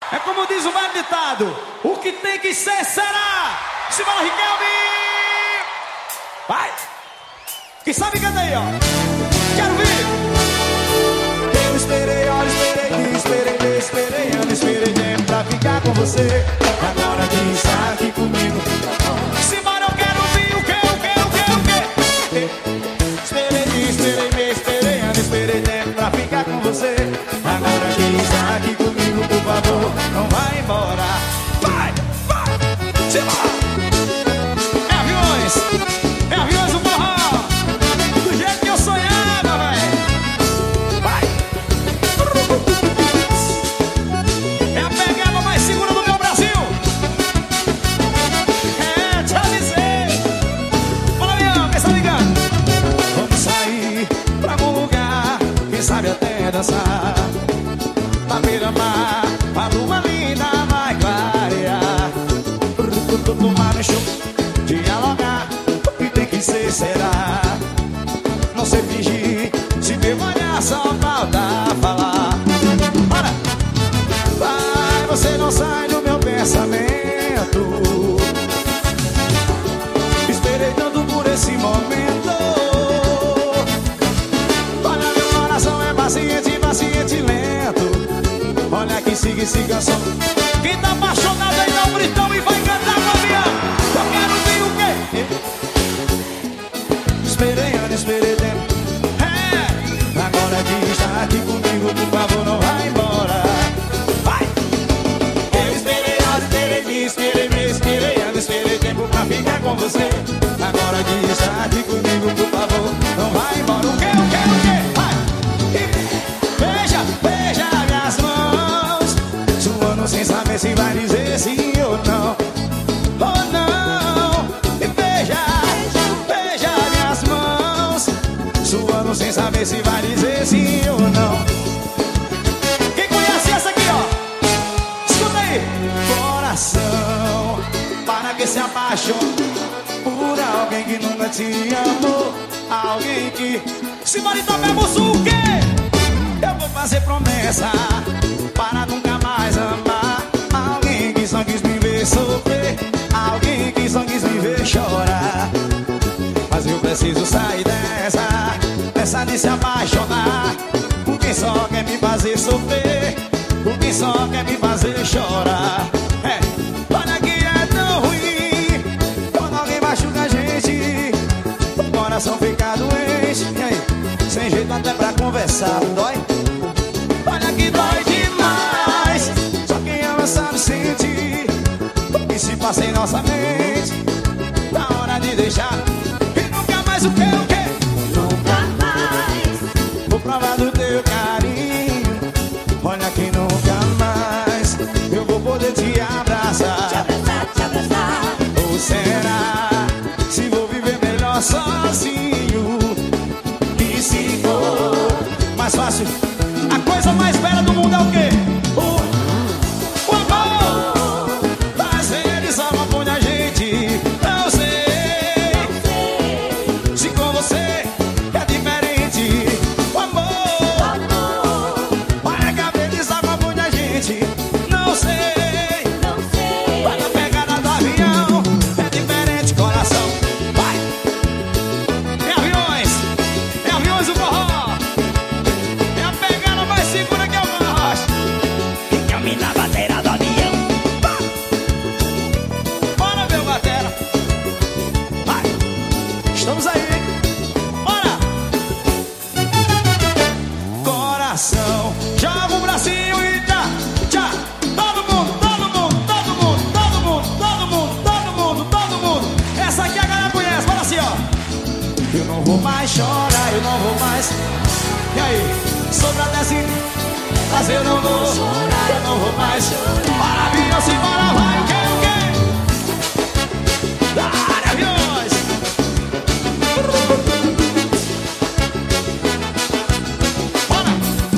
É como diz o velho ditado: o que tem que ser, será. Simbora, Riquelme! Vai! Quem sabe canta aí, ó. Quero ver! Eu esperei, olha, esperei, ano, esperei tempo pra ficar com você. Agora quem está aqui comigo? Simbora, eu quero ouvir o que? Esperei, ano, esperei tempo pra ficar com você. Agora quem está aqui comigo, por favor, não vai embora. Vai! Simbora! É aviões do forró! Do jeito que eu sonhava, velho! Vai! É a pegada mais segura do meu Brasil! É, te avisei! Fala, Leão, quem está ligando? Vamos sair pra algum lugar, quem sabe até dançar. Na beira-mar, a lua linda vai clarear. Tomar no show, dialogar, o que tem que ser será. Não sei fingir, se me olhar só falta falar. Bora! Vai, você não sai do meu pensamento. Esperei tanto por esse momento. Olha, meu coração é paciente, paciente lento. Olha que siga esse canção. Quem tá apaixonado aí dá um gritão e vai cantar com o avião! Eu quero ver o quê? Esperei ano, esperei tempo. É! Agora que está aqui comigo, por favor, não vai embora. Vai! Eu esperei ano, esperei ano, esperei tempo pra ficar com você. Agora que está aqui comigo, por favor, não vai embora. O quê? Vai! Veja minhas mãos, suando sem saber se vai dizer sim ou não. Ou não. E veja minhas mãos, suando sem saber se vai dizer sim ou não. Quem conhece essa aqui, ó? Escuta aí! Coração, para que se apaixone por alguém que nunca te amou. Alguém que... Simbora, então, Bebuçu, o quê? Eu vou fazer promessa para nunca mais amar alguém que só quis me ver sofrer, alguém que só quis me ver chorar. Mas eu preciso sair dessa de se apaixonar por quem só quer me fazer sofrer, por quem só quer me fazer chorar. É, olha que é tão ruim quando alguém machuca a gente, o coração fica doente. E aí, sem jeito até pra conversar, dói? Olha que dói demais. Só quem ama sabe sentir o que se passa em nossa mente. Na hora de deixar e nunca mais o quê? Nunca mais Vou provar do teu carinho. Olha que nunca mais eu vou poder te abraçar. te abraçar. Ou será se vou viver melhor sozinho? E se for mais fácil, A coisa mais bela do mundo é o quê? o amor. Às vezes só confunde a gente. Não sei se com você é diferente. O amor, olha que às vezes só confunde a gente. Não sei, olha a pegada do avião. É diferente, coração. Vai! É aviões do forró! É a pegada mais segura que eu gosto! Fica-me na bandeira do avião. Bora, meu batera! Vai! Estamos aí, hein? Bora! Coração, Joga o bracinho e tchá, tchá! Todo mundo! Essa aqui a galera conhece, bora assim, ó! eu não vou mais chorar, eu não vou mais. E aí, sobra desce, mas eu não vou chorar, eu não vou mais. Para, avião, simbora, vai, o quê? Para, aviões! Bora!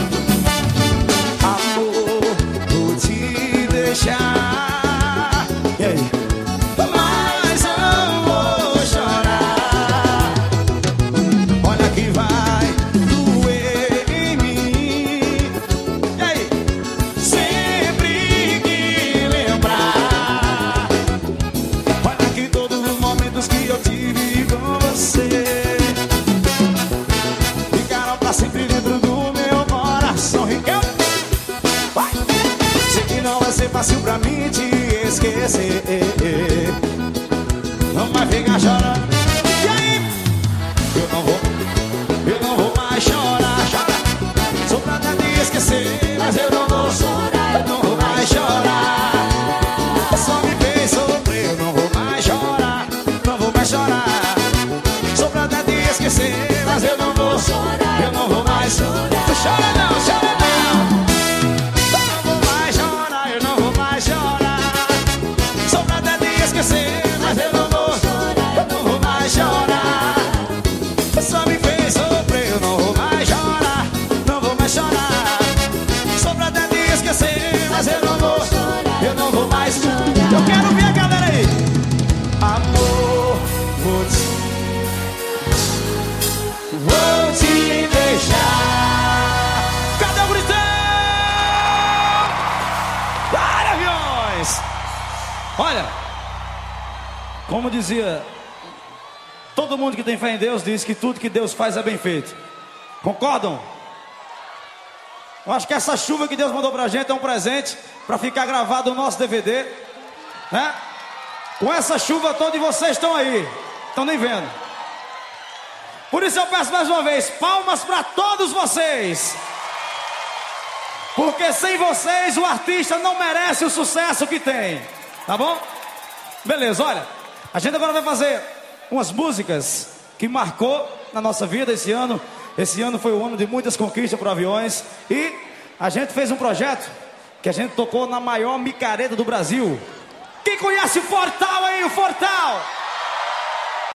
Amor, vou te deixar. E aí? Mas não vou chorar. Olha que vai doer em mim. E aí? Sempre fácil pra mim te esquecer. Não vai ficar chorando. E aí? Eu não vou mais chorar, chorar. Só pra te esquecer, mas eu não vou chorar. Eu não vou mais chorar. Só me fez sofrer, eu não vou mais chorar. Não vou mais chorar. Só pra te esquecer, mas eu não vou chorar. Eu não vou mais chorar. Tu chora não, chora não. Eu não vou mais chorar, eu não vou mais chorar. Só pra te esquecer, mas eu não vou chorar. Eu não vou mais chorar. Só me fez sofrer, eu não vou mais chorar. Não vou mais chorar. Só pra te esquecer, mas eu não vou chorar. Eu não vou mais chorar. Eu quero ver a galera aí. Amor, vou te deixar. Cadê o gritão? Vai, aviões! Olha, como dizia, todo mundo que tem fé em Deus diz que tudo que Deus faz é bem feito. Concordam? Eu acho que essa chuva que Deus mandou pra gente é um presente pra ficar gravado no nosso DVD, né? Com essa chuva toda e vocês estão aí, estão nem vendo. Por isso eu peço mais uma vez, palmas pra todos vocês. Porque sem vocês o artista não merece o sucesso que tem. Tá bom? Beleza, olha, a gente agora vai fazer umas músicas que marcou na nossa vida esse ano. Esse ano foi o ano de muitas conquistas para Aviões. E a gente fez um projeto que a gente tocou na maior micareta do Brasil. Quem conhece o Fortal aí, o Fortal?